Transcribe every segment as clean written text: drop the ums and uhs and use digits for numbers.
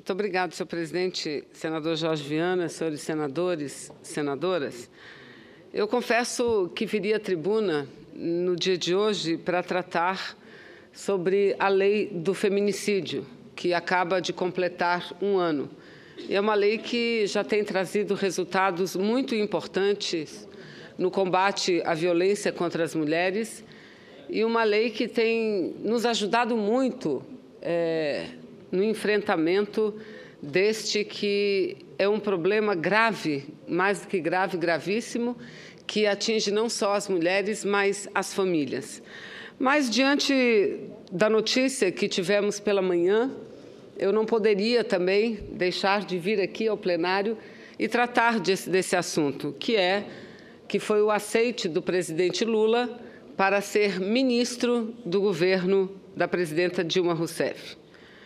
Muito obrigado, senhor presidente, senador Jorge Viana, senhores senadores, senadoras. Eu confesso que viria à tribuna no dia de hoje para tratar sobre a lei do feminicídio, que acaba de completar um ano. E é uma lei que já tem trazido resultados muito importantes no combate à violência contra as mulheres e uma lei que tem nos ajudado muito no enfrentamento deste que é um problema grave, mais do que grave, gravíssimo, que atinge não só as mulheres, mas as famílias. Mas, diante da notícia que tivemos pela manhã, eu não poderia também deixar de vir aqui ao plenário e tratar desse assunto, que foi o aceite do presidente Lula para ser ministro do governo da presidenta Dilma Rousseff.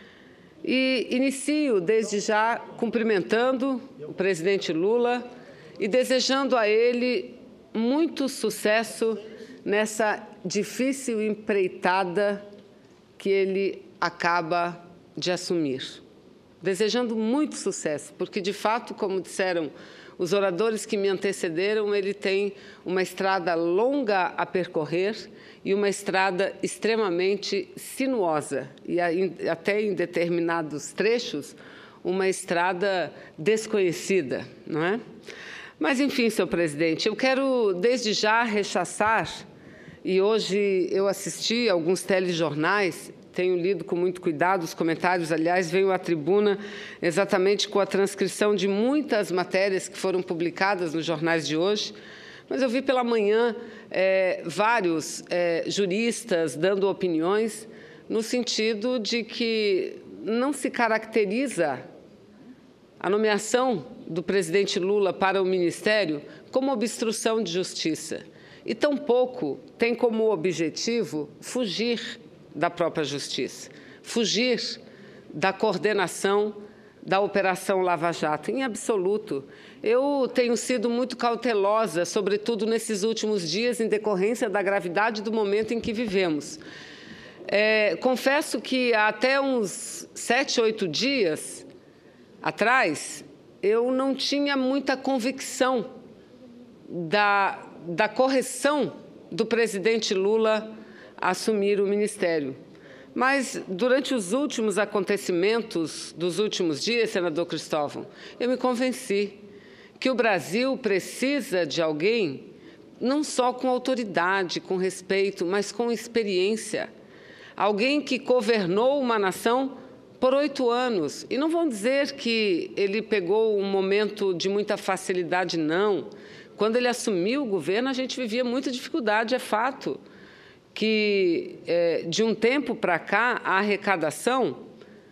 E inicio, desde já, cumprimentando o presidente Lula e desejando a ele muito sucesso nessa difícil empreitada que ele acaba de assumir. Desejando muito sucesso, porque, de fato, como disseram os oradores que me antecederam, ele tem uma estrada longa a percorrer e uma estrada extremamente sinuosa e até em determinados trechos uma estrada desconhecida, não é? Mas, enfim, senhor presidente, eu quero desde já rechaçar, e hoje eu assisti a alguns telejornais, tenho lido com muito cuidado os comentários, aliás, venho à tribuna exatamente com a transcrição de muitas matérias que foram publicadas nos jornais de hoje, mas eu vi pela manhã vários juristas dando opiniões no sentido de que não se caracteriza a nomeação do presidente Lula para o ministério como obstrução de justiça e tampouco tem como objetivo fugir da própria justiça, fugir da coordenação da Operação Lava Jato, em absoluto. Eu tenho sido muito cautelosa, sobretudo nesses últimos dias, em decorrência da gravidade do momento em que vivemos. Confesso que há até uns 7, 8 dias atrás, eu não tinha muita convicção da correção do presidente Lula a assumir o ministério. Mas, durante os últimos acontecimentos dos últimos dias, senador Cristóvão, eu me convenci que o Brasil precisa de alguém não só com autoridade, com respeito, mas com experiência. Alguém que governou uma nação por 8 anos. E não vão dizer que ele pegou um momento de muita facilidade, não. Quando ele assumiu o governo, a gente vivia muita dificuldade, é fato. Que, de um tempo para cá, a arrecadação,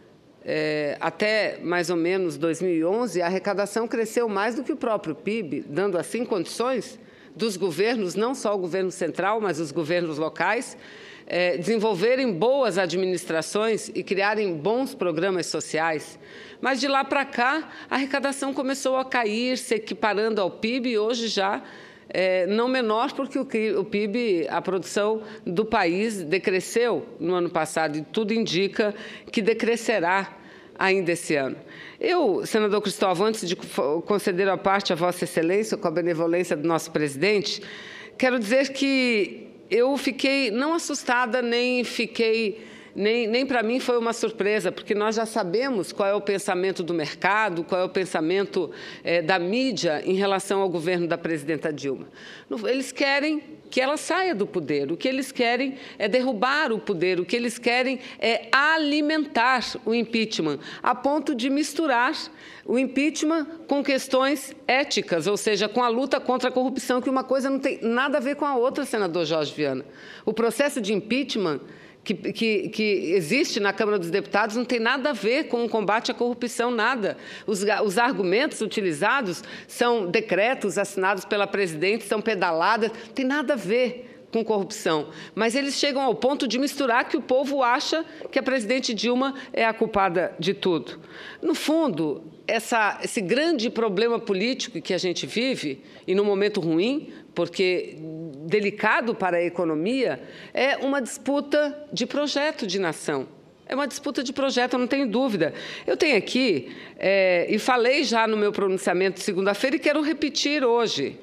até mais ou menos 2011, a arrecadação cresceu mais do que o próprio PIB, dando assim condições dos governos, não só o governo central, mas os governos locais, desenvolverem boas administrações e criarem bons programas sociais. Mas, de lá para cá, a arrecadação começou a cair, se equiparando ao PIB, e hoje já não menor, porque o PIB, a produção do país, decresceu no ano passado, e tudo indica que decrescerá ainda esse ano. Eu, senador Cristóvão, antes de conceder a parte a Vossa Excelência, com a benevolência do nosso presidente, quero dizer que eu fiquei não assustada, nem para mim foi uma surpresa, porque nós já sabemos qual é o pensamento do mercado, qual é o pensamento da mídia em relação ao governo da presidenta Dilma. Eles querem que ela saia do poder, o que eles querem é derrubar o poder, o que eles querem é alimentar o impeachment, a ponto de misturar o impeachment com questões éticas, ou seja, com a luta contra a corrupção, que uma coisa não tem nada a ver com a outra, senador Jorge Viana. O processo de impeachment que existe na Câmara dos Deputados não tem nada a ver com o combate à corrupção, nada. Os argumentos utilizados são decretos assinados pela presidente, são pedaladas, não tem nada a ver com corrupção. Mas eles chegam ao ponto de misturar que o povo acha que a presidente Dilma é a culpada de tudo. No fundo, esse grande problema político que a gente vive, e num momento ruim, porque delicado para a economia, é uma disputa de projeto de nação. É uma disputa de projeto, eu não tenho dúvida. Eu tenho aqui, e falei já no meu pronunciamento de segunda-feira, e quero repetir hoje,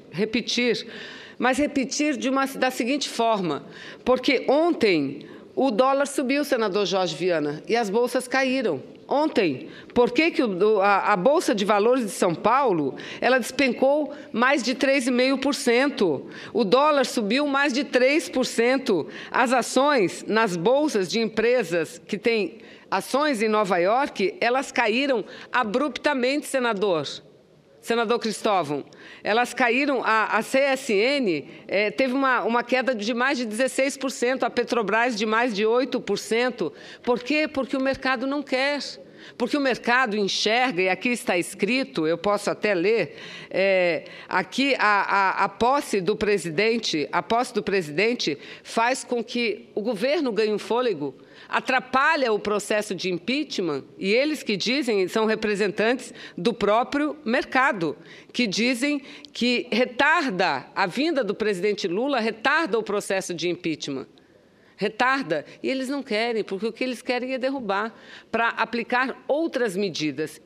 mas repetir da seguinte forma, porque ontem o dólar subiu, senador Jorge Viana, e as bolsas caíram. Ontem, por que a Bolsa de Valores de São Paulo ela despencou mais de 3,5%? O dólar subiu mais de 3%. As ações nas bolsas de empresas que têm ações em Nova York, elas caíram abruptamente, senador Cristóvão. Elas caíram, a CSN teve uma queda de mais de 16%, a Petrobras de mais de 8%. Por quê? Porque o mercado não quer. Porque o mercado enxerga, e aqui está escrito, eu posso até ler, aqui a posse do presidente faz com que o governo ganhe um fôlego, atrapalha o processo de impeachment, e eles que dizem, são representantes do próprio mercado, que dizem que retarda a vinda do presidente Lula, retarda o processo de impeachment. Retarda, e eles não querem, porque o que eles querem é derrubar, para aplicar outras medidas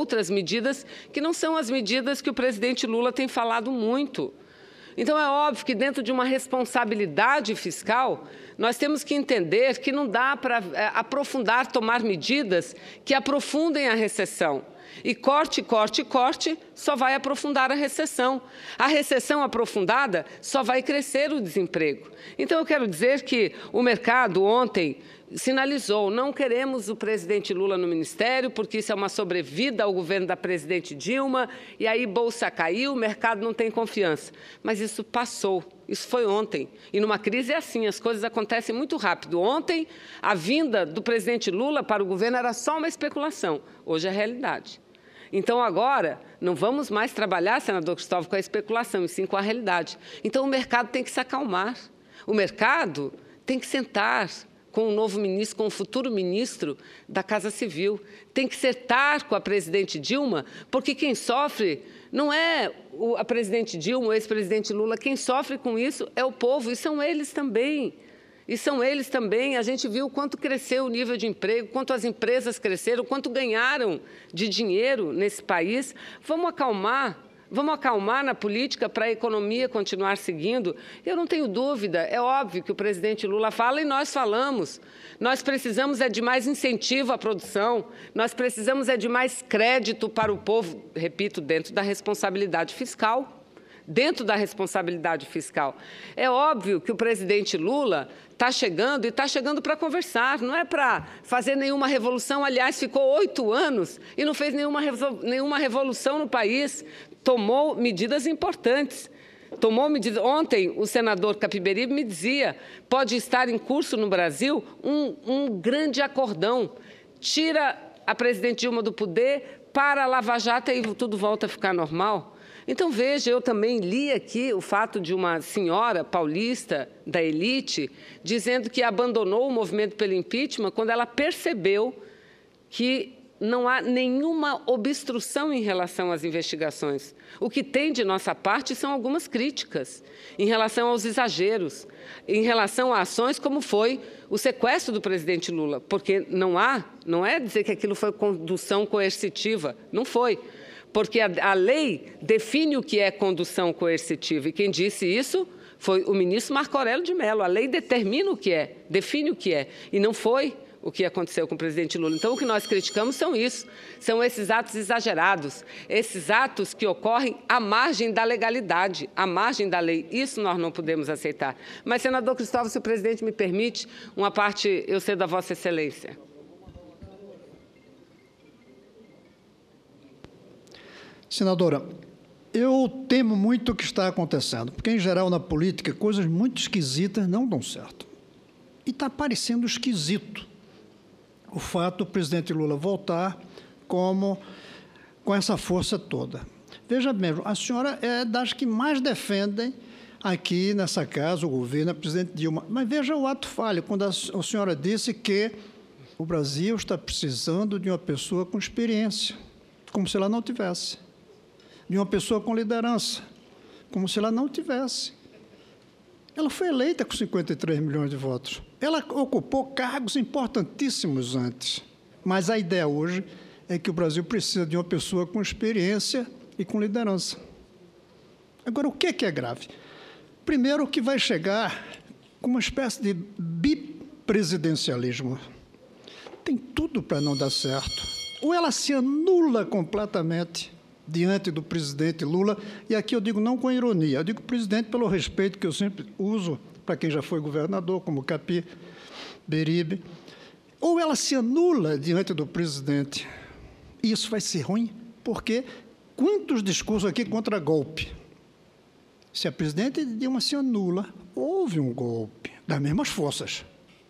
que não são as medidas que o presidente Lula tem falado muito. Então, é óbvio que, dentro de uma responsabilidade fiscal, nós temos que entender que não dá para tomar medidas que aprofundem a recessão. E corte só vai aprofundar a recessão. A recessão aprofundada só vai crescer o desemprego. Então, eu quero dizer que o mercado ontem sinalizou, não queremos o presidente Lula no ministério, porque isso é uma sobrevida ao governo da presidente Dilma, e aí bolsa caiu, o mercado não tem confiança. Mas isso passou, isso foi ontem. E numa crise é assim, as coisas acontecem muito rápido. Ontem, a vinda do presidente Lula para o governo era só uma especulação, hoje é realidade. Então, agora, não vamos mais trabalhar, senador Cristóvão, com a especulação, e sim com a realidade. Então, o mercado tem que se acalmar. O mercado tem que sentar com o novo ministro, com o futuro ministro da Casa Civil. Tem que sentar com a presidente Dilma, porque quem sofre não é a presidente Dilma, o ex-presidente Lula, quem sofre com isso é o povo, e são eles também. A gente viu quanto cresceu o nível de emprego, quanto as empresas cresceram, quanto ganharam de dinheiro nesse país. Vamos acalmar na política para a economia continuar seguindo. Eu não tenho dúvida, é óbvio que o presidente Lula fala e nós falamos. Nós precisamos de mais incentivo à produção, nós precisamos de mais crédito para o povo, repito, dentro da responsabilidade fiscal. É óbvio que o presidente Lula está chegando para conversar, não é para fazer nenhuma revolução. Aliás, ficou 8 anos e não fez nenhuma revolução no país. Tomou medidas importantes. Ontem, o senador Capiberibe me dizia, pode estar em curso no Brasil um grande acordão. Tira a presidente Dilma do poder, para a Lava Jato e tudo volta a ficar normal. Então, veja, eu também li aqui o fato de uma senhora paulista da elite dizendo que abandonou o movimento pelo impeachment quando ela percebeu que não há nenhuma obstrução em relação às investigações. O que tem de nossa parte são algumas críticas em relação aos exageros, em relação a ações como foi o sequestro do presidente Lula, porque não é dizer que aquilo foi condução coercitiva, não foi. Porque a lei define o que é condução coercitiva, e quem disse isso foi o ministro Marco Aurélio de Mello. A lei determina o que é, define o que é, e não foi o que aconteceu com o presidente Lula. Então, o que nós criticamos são esses atos exagerados, esses atos que ocorrem à margem da legalidade, à margem da lei. Isso nós não podemos aceitar. Mas, senador Cristóvão, se o presidente me permite, uma parte eu cedo a Vossa Excelência. Senadora, eu temo muito o que está acontecendo, porque, em geral, na política, coisas muito esquisitas não dão certo. E está parecendo esquisito o fato do presidente Lula voltar com essa força toda. Veja bem, a senhora é das que mais defendem aqui nessa casa o governo, a presidente Dilma. Mas veja o ato falho, quando a senhora disse que o Brasil está precisando de uma pessoa com experiência, como se ela não tivesse. De uma pessoa com liderança, como se ela não tivesse. Ela foi eleita com 53 milhões de votos. Ela ocupou cargos importantíssimos antes. Mas a ideia hoje é que o Brasil precisa de uma pessoa com experiência e com liderança. Agora, o que é grave? Primeiro, que vai chegar com uma espécie de bipresidencialismo. Tem tudo para não dar certo. Ou ela se anula completamente diante do presidente Lula, e aqui eu digo não com ironia, eu digo presidente pelo respeito que eu sempre uso para quem já foi governador, como Capi, Beribe, ou ela se anula diante do presidente. E isso vai ser ruim, porque quantos discursos aqui contra golpe? Se a presidente Dilma se anula, houve um golpe das mesmas forças,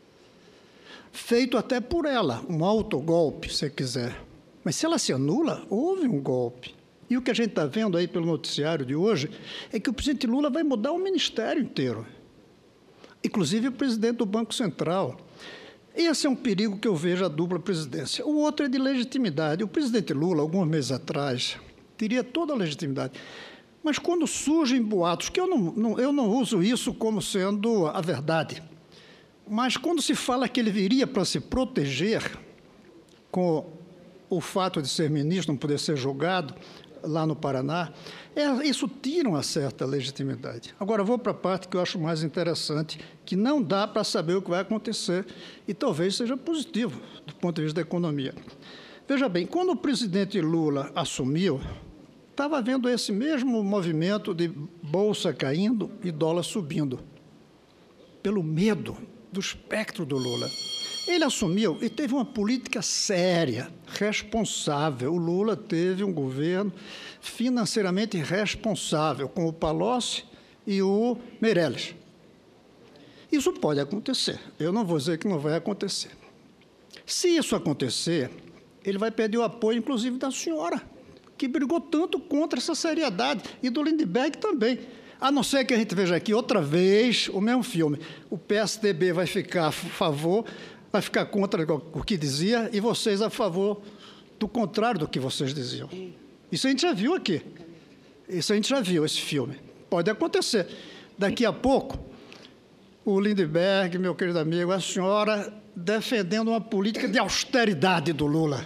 feito até por ela, um autogolpe, se quiser. Mas se ela se anula, houve um golpe. E o que a gente está vendo aí pelo noticiário de hoje é que o presidente Lula vai mudar o ministério inteiro, inclusive o presidente do Banco Central. Esse é um perigo que eu vejo a dupla presidência. O outro é de legitimidade. O presidente Lula, alguns meses atrás, teria toda a legitimidade. Mas quando surgem boatos, que eu não uso isso como sendo a verdade, mas quando se fala que ele viria para se proteger com o fato de ser ministro, não poder ser julgado lá no Paraná, isso tira uma certa legitimidade. Agora, vou para a parte que eu acho mais interessante, que não dá para saber o que vai acontecer, e talvez seja positivo do ponto de vista da economia. Veja bem, quando o presidente Lula assumiu, estava havendo esse mesmo movimento de bolsa caindo e dólar subindo, pelo medo do espectro do Lula. Ele assumiu e teve uma política séria, responsável. O Lula teve um governo financeiramente responsável, com o Palocci e o Meirelles. Isso pode acontecer. Eu não vou dizer que não vai acontecer. Se isso acontecer, ele vai perder o apoio, inclusive, da senhora, que brigou tanto contra essa seriedade, e do Lindbergh também. A não ser que a gente veja aqui outra vez o mesmo filme. O PSDB vai ficar a favor, vai ficar contra o que dizia, e vocês a favor do contrário do que vocês diziam. Isso a gente já viu aqui. Isso a gente já viu, esse filme. Pode acontecer. Daqui a pouco, o Lindbergh, meu querido amigo, a senhora defendendo uma política de austeridade do Lula.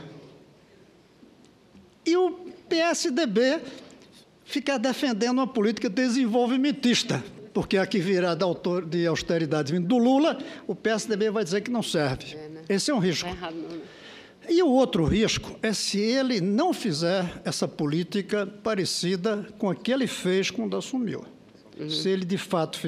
E o PSDB ficar defendendo uma política desenvolvimentista, porque a que virá de austeridade vindo do Lula, o PSDB vai dizer que não serve. Esse é um risco. E o outro risco é se ele não fizer essa política parecida com a que ele fez quando assumiu. Se ele, de fato,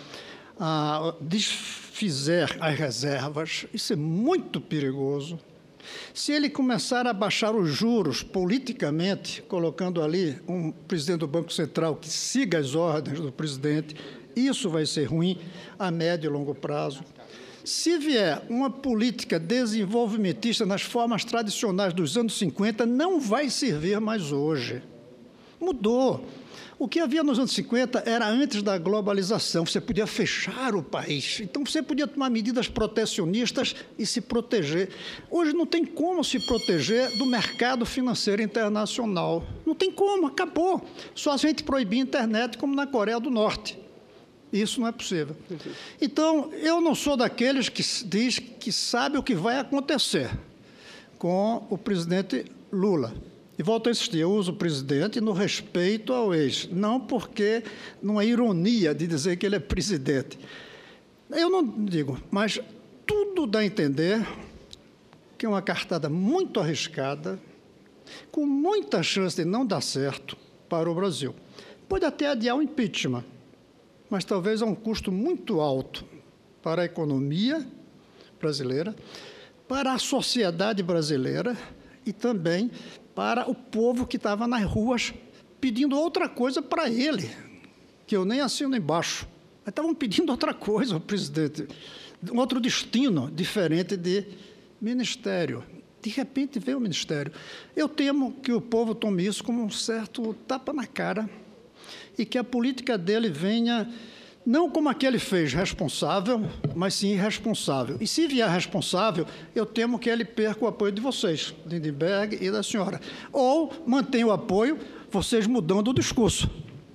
desfizer as reservas, isso é muito perigoso. Se ele começar a baixar os juros politicamente, colocando ali um presidente do Banco Central que siga as ordens do presidente, isso vai ser ruim a médio e longo prazo. Se vier uma política desenvolvimentista nas formas tradicionais dos anos 50, não vai servir mais hoje. Mudou. O que havia nos anos 50 era antes da globalização. Você podia fechar o país. Então, você podia tomar medidas protecionistas e se proteger. Hoje não tem como se proteger do mercado financeiro internacional. Não tem como, acabou. Só a gente proibir a internet, como na Coreia do Norte. Isso não é possível. Então, eu não sou daqueles que diz que sabe o que vai acontecer com o presidente Lula. E volto a insistir, eu uso o presidente no respeito ao ex, não porque não é ironia de dizer que ele é presidente. Eu não digo, mas tudo dá a entender que é uma cartada muito arriscada, com muita chance de não dar certo para o Brasil. Pode até adiar o impeachment, mas talvez a um custo muito alto para a economia brasileira, para a sociedade brasileira e também para o povo que estava nas ruas pedindo outra coisa para ele, que eu nem assino embaixo. Mas estavam pedindo outra coisa ao presidente, um outro destino diferente de ministério. De repente veio o ministério. Eu temo que o povo tome isso como um certo tapa na cara e que a política dele venha, não como aquele fez, responsável, mas sim irresponsável. E se vier responsável, eu temo que ele perca o apoio de vocês, de Lindbergh e da senhora. Ou mantenha o apoio, vocês mudando o discurso.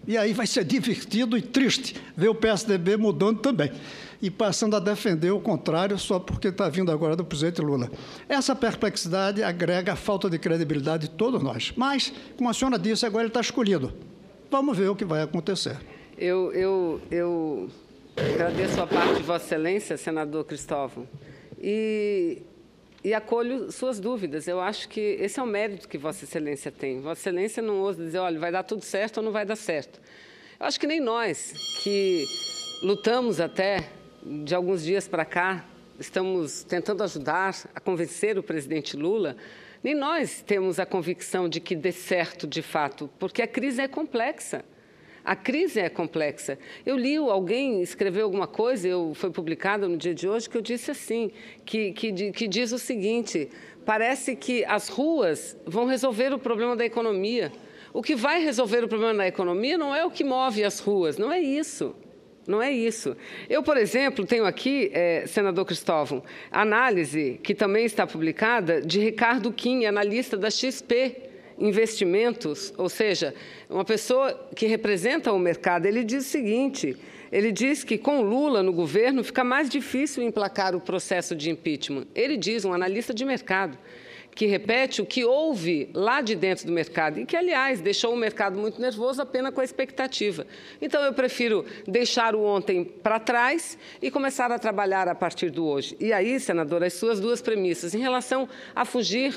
E aí vai ser divertido e triste ver o PSDB mudando também e passando a defender o contrário só porque está vindo agora do presidente Lula. Essa perplexidade agrega a falta de credibilidade de todos nós. Mas, como a senhora disse, agora ele está escolhido. Vamos ver o que vai acontecer. Eu agradeço a parte de Vossa Excelência, senador Cristóvão, e acolho suas dúvidas. Eu acho que esse é o mérito que Vossa Excelência tem. Vossa Excelência não ousa dizer, olha, vai dar tudo certo ou não vai dar certo. Eu acho que nem nós, que lutamos até de alguns dias para cá, estamos tentando ajudar a convencer o presidente Lula, nem nós temos a convicção de que dê certo de fato, porque a crise é complexa. A crise é complexa. Eu li, alguém escreveu alguma coisa, foi publicado no dia de hoje, que eu disse assim, que diz o seguinte, parece que as ruas vão resolver o problema da economia. O que vai resolver o problema da economia não é o que move as ruas, não é isso. Não é isso. Eu, por exemplo, tenho aqui, senador Cristóvão, a análise, que também está publicada, de Ricardo Kim, analista da XP Investimentos, ou seja, uma pessoa que representa o mercado. Ele diz o seguinte, ele diz que com Lula no governo fica mais difícil emplacar o processo de impeachment. Ele diz, um analista de mercado, que repete o que houve lá de dentro do mercado e que, aliás, deixou o mercado muito nervoso apenas com a expectativa. Então, eu prefiro deixar o ontem para trás e começar a trabalhar a partir do hoje. E aí, senador, as suas duas premissas. Em relação a fugir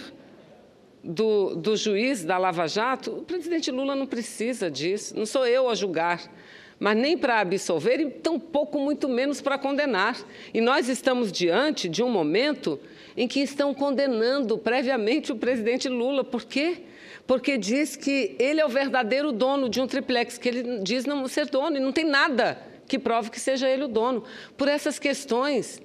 do juiz da Lava Jato, o presidente Lula não precisa disso, não sou eu a julgar, mas nem para absolver e tampouco, muito menos, para condenar. E nós estamos diante de um momento em que estão condenando previamente o presidente Lula. Por quê? Porque diz que ele é o verdadeiro dono de um triplex, que ele diz não ser dono, e não tem nada que prove que seja ele o dono. Por essas questões,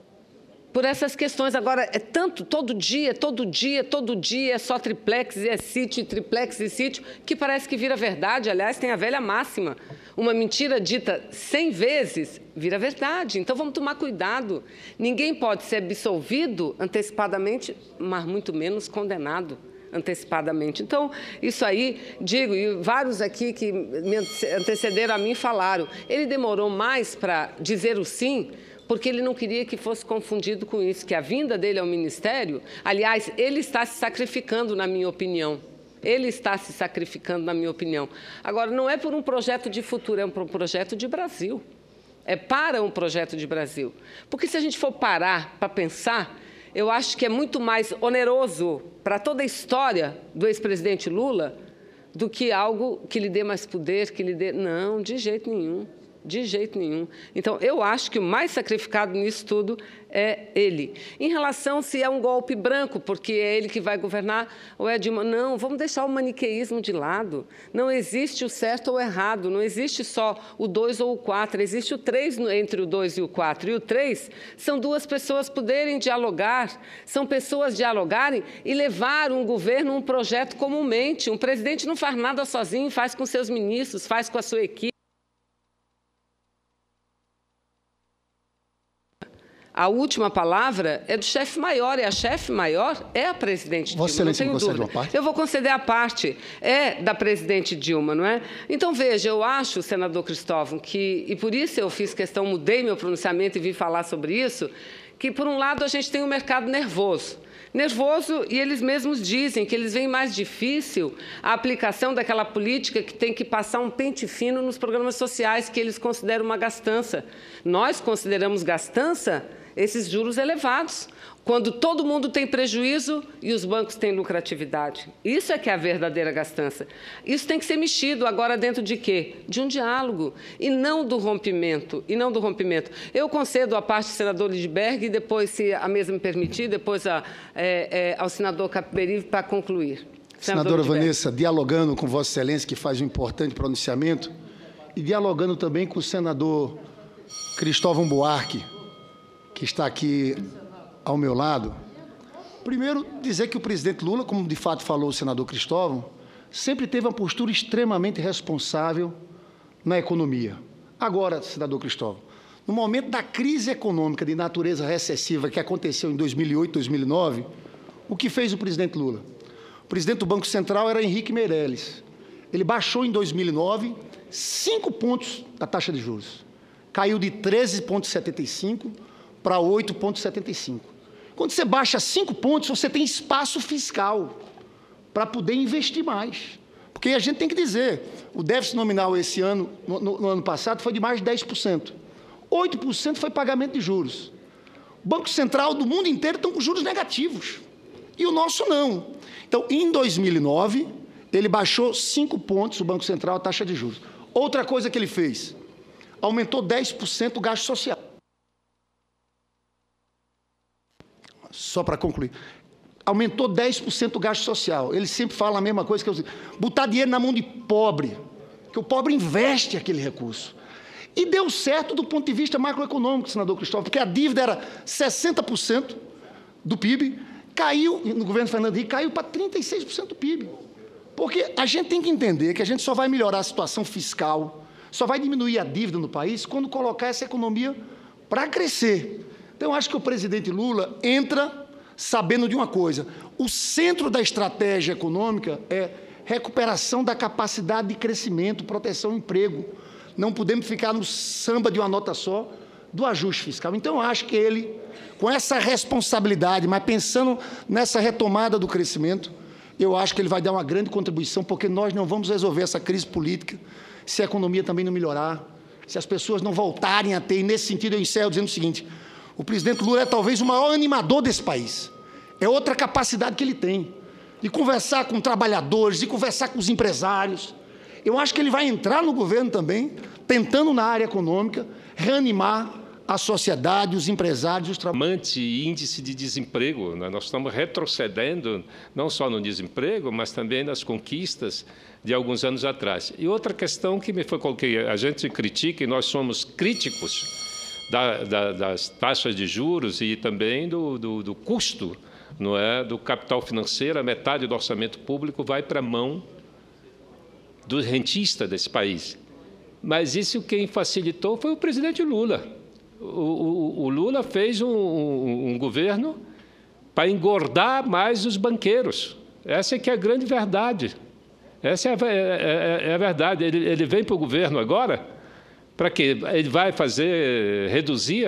agora, é tanto, todo dia, é só triplex, e é sítio, triplex e sítio, que parece que vira verdade. Aliás, tem a velha máxima, uma mentira dita 100 vezes vira verdade. Então, vamos tomar cuidado. Ninguém pode ser absolvido antecipadamente, mas muito menos condenado antecipadamente. Então, isso aí, digo, e vários aqui que me antecederam a mim falaram, ele demorou mais para dizer o sim, porque ele não queria que fosse confundido com isso, que a vinda dele ao ministério, aliás, ele está se sacrificando, na minha opinião. Ele está se sacrificando, na minha opinião. Agora, não é por um projeto de futuro, é um projeto de Brasil. É para um projeto de Brasil. Porque se a gente for parar para pensar, eu acho que é muito mais oneroso para toda a história do ex-presidente Lula do que algo que lhe dê mais poder, que lhe dê... Não, de jeito nenhum. De jeito nenhum. Então, eu acho que o mais sacrificado nisso tudo é ele. Em relação se é um golpe branco, porque é ele que vai governar, ou é Dilma, não, vamos deixar o maniqueísmo de lado. Não existe o certo ou o errado, não existe só o 2 ou o 4, existe o 3 entre o 2 e o 4. E o 3 são duas pessoas poderem dialogar, são pessoas dialogarem e levar um governo, um projeto comumente. Um presidente não faz nada sozinho, faz com seus ministros, faz com a sua equipe. A última palavra é do chefe maior, e a chefe maior é a presidente Dilma, não tenho dúvida. Eu vou conceder a parte, é da presidente Dilma, não é? Então, veja, eu acho, senador Cristóvão, que, e por isso eu fiz questão, mudei meu pronunciamento e vim falar sobre isso, que, por um lado, a gente tem um mercado nervoso, e eles mesmos dizem que eles veem mais difícil a aplicação daquela política que tem que passar um pente fino nos programas sociais que eles consideram uma gastança. Nós consideramos gastança esses juros elevados, quando todo mundo tem prejuízo e os bancos têm lucratividade. Isso é que é a verdadeira gastança. Isso tem que ser mexido agora dentro de quê? De um diálogo, e não do rompimento. Eu concedo a parte do senador Lindbergh e depois, se a mesa me permitir, depois ao senador Capiberibe para concluir. Senadora Vanessa, dialogando com Vossa Excelência, que faz um importante pronunciamento, e dialogando também com o senador Cristóvão Buarque, que está aqui ao meu lado. Primeiro, dizer que o presidente Lula, como de fato falou o senador Cristóvão, sempre teve uma postura extremamente responsável na economia. Agora, senador Cristóvão, no momento da crise econômica de natureza recessiva que aconteceu em 2008, 2009, o que fez o presidente Lula? O presidente do Banco Central era Henrique Meirelles. Ele baixou em 2009 5 pontos da taxa de juros. Caiu de 13,75 para 8,75. Quando você baixa 5 pontos, você tem espaço fiscal para poder investir mais. Porque a gente tem que dizer, o déficit nominal esse ano, no ano passado, foi de mais de 10%. 8% foi pagamento de juros. O Banco Central do mundo inteiro estão com juros negativos. E o nosso não. Então, em 2009, ele baixou 5 pontos, o Banco Central, a taxa de juros. Outra coisa que ele fez, aumentou 10% o gasto social. Só para concluir. Aumentou 10% o gasto social. Ele sempre fala a mesma coisa que eu digo. Botar dinheiro na mão de pobre, que o pobre investe aquele recurso. E deu certo do ponto de vista macroeconômico, senador Cristóvão, porque a dívida era 60% do PIB, caiu, no governo Fernando Henrique, caiu para 36% do PIB. Porque a gente tem que entender que a gente só vai melhorar a situação fiscal, só vai diminuir a dívida no país quando colocar essa economia para crescer. Então, eu acho que o presidente Lula entra sabendo de uma coisa: o centro da estratégia econômica é recuperação da capacidade de crescimento, proteção ao emprego. Não podemos ficar no samba de uma nota só do ajuste fiscal. Então, eu acho que ele, com essa responsabilidade, mas pensando nessa retomada do crescimento, eu acho que ele vai dar uma grande contribuição, porque nós não vamos resolver essa crise política se a economia também não melhorar, se as pessoas não voltarem a ter. E, nesse sentido, eu encerro dizendo o seguinte: o presidente Lula é talvez o maior animador desse país. É outra capacidade que ele tem, de conversar com trabalhadores, de conversar com os empresários. Eu acho que ele vai entrar no governo também, tentando, na área econômica, reanimar a sociedade, os empresários, os trabalhadores. Índice de desemprego, né? Nós estamos retrocedendo, não só no desemprego, mas também nas conquistas de alguns anos atrás. E outra questão que me foi coloquei, a gente critica, e nós somos críticos das taxas de juros e também do custo, não é, do capital financeiro. A metade do orçamento público vai para a mão do rentista desse país. Mas isso quem facilitou foi o presidente Lula. O Lula fez um governo para engordar mais os banqueiros. Essa é que é a grande verdade. Essa é a verdade. Ele vem para o governo agora, para quê? Ele vai reduzir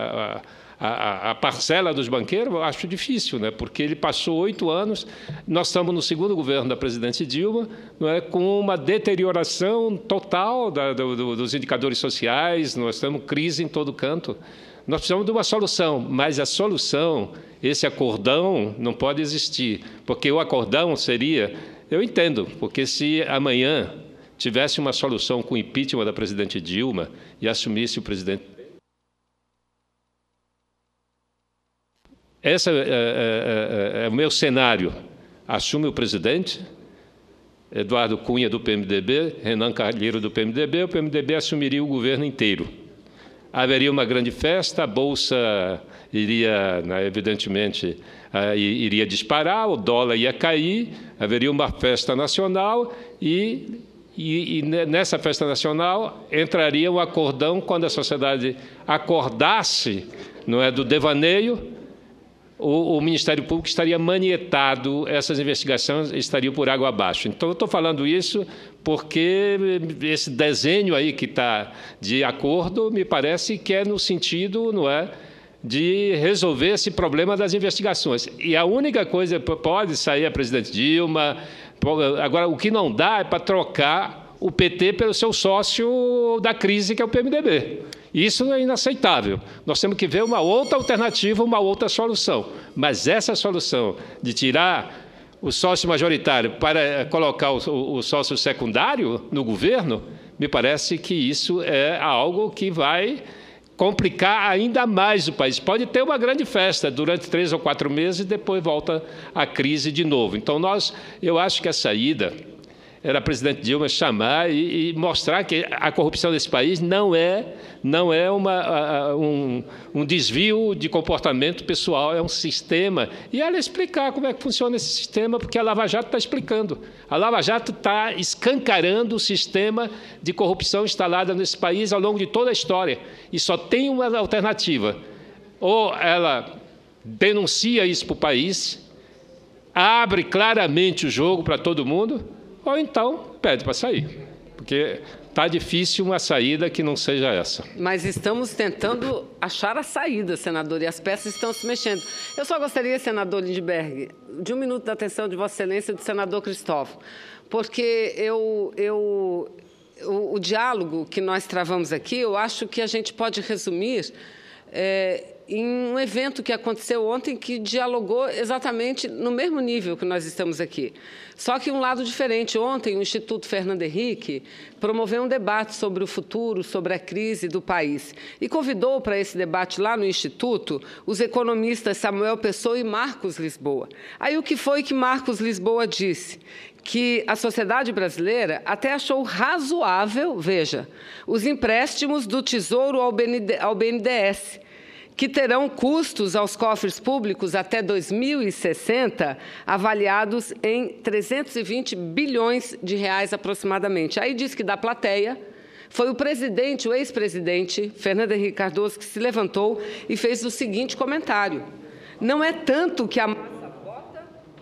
a parcela dos banqueiros? Eu acho difícil, né? Porque ele passou 8 anos, nós estamos no segundo governo da presidente Dilma, não é, com uma deterioração total dos indicadores sociais, nós temos crise em todo canto. Nós precisamos de uma solução, mas a solução, esse acordão, não pode existir, porque o acordão seria, eu entendo, porque se amanhã tivesse uma solução com o impeachment da presidente Dilma e assumisse o presidente... Esse é o meu cenário. Assume o presidente, Eduardo Cunha, do PMDB, Renan Calheiro, do PMDB, o PMDB assumiria o governo inteiro. Haveria uma grande festa, a Bolsa iria, evidentemente, iria disparar, o dólar ia cair, haveria uma festa nacional e nessa festa nacional entraria um acordão quando a sociedade acordasse, não é, do devaneio. O Ministério Público estaria manietado, essas investigações estariam por água abaixo. Então, eu estou falando isso porque esse desenho aí que está de acordo, me parece que é no sentido, não é, de resolver esse problema das investigações. E a única coisa, pode sair a presidente Dilma, agora o que não dá é para trocar o PT pelo seu sócio da crise, que é o PMDB. Isso é inaceitável. Nós temos que ver uma outra alternativa, uma outra solução. Mas essa solução de tirar o sócio majoritário para colocar o sócio secundário no governo, me parece que isso é algo que vai complicar ainda mais o país. Pode ter uma grande festa durante 3 ou 4 meses e depois volta a crise de novo. Então, eu acho que a saída era a presidente Dilma chamar e mostrar que a corrupção desse país não é um desvio de comportamento pessoal, é um sistema. E ela explicar como é que funciona esse sistema, porque a Lava Jato está explicando. A Lava Jato está escancarando o sistema de corrupção instalado nesse país ao longo de toda a história. E só tem uma alternativa. Ou ela denuncia isso para o país, abre claramente o jogo para todo mundo, ou então pede para sair. porque está difícil uma saída que não seja essa. Mas estamos tentando achar a saída, senador, e as peças estão se mexendo. Eu só gostaria, senador Lindbergh, de 1 minuto da atenção de Vossa Excelência e do senador Cristóvão, porque o diálogo que nós travamos aqui, eu acho que a gente pode resumir em um evento que aconteceu ontem que dialogou exatamente no mesmo nível que nós estamos aqui. Só que um lado diferente. Ontem, o Instituto Fernando Henrique promoveu um debate sobre o futuro, sobre a crise do país. E convidou para esse debate lá no Instituto os economistas Samuel Pessoa e Marcos Lisboa. Aí o que foi que Marcos Lisboa disse? Que a sociedade brasileira até achou razoável, veja, os empréstimos do Tesouro ao BNDES, que terão custos aos cofres públicos até 2060, avaliados em 320 bilhões de reais aproximadamente. Aí diz que da plateia foi o ex-presidente Fernando Henrique Cardoso que se levantou e fez o seguinte comentário: não é tanto que a massa vota...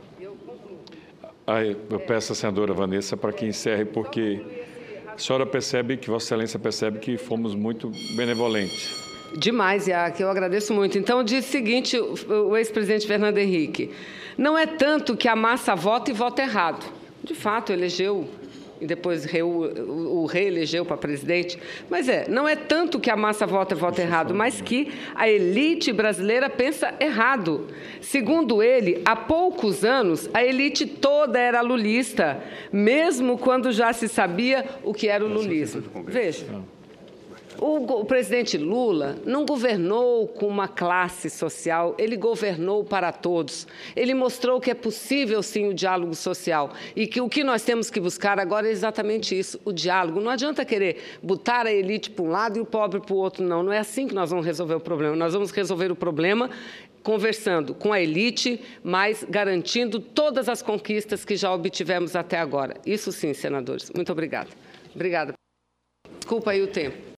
Eu peço à senadora Vanessa para que encerre, porque a senhora percebe, que Vossa Excelência percebe que fomos muito benevolentes. Demais, que eu agradeço muito. Então, diz o seguinte, o ex-presidente Fernando Henrique: não é tanto que a massa vota e vota errado. De fato, elegeu e depois o reelegeu para presidente. Mas não é tanto que a massa vota e vota errado, mas que a elite brasileira pensa errado. Segundo ele, há poucos anos, a elite toda era lulista, mesmo quando já se sabia o que era o lulismo. Veja. O presidente Lula não governou com uma classe social, ele governou para todos. Ele mostrou que é possível, sim, o diálogo social e que o que nós temos que buscar agora é exatamente isso, o diálogo. Não adianta querer botar a elite para um lado e o pobre para o outro, não. Não é assim que nós vamos resolver o problema. Nós vamos resolver o problema conversando com a elite, mas garantindo todas as conquistas que já obtivemos até agora. Isso sim, senadores. Muito obrigada. Obrigada. Desculpa aí o tempo.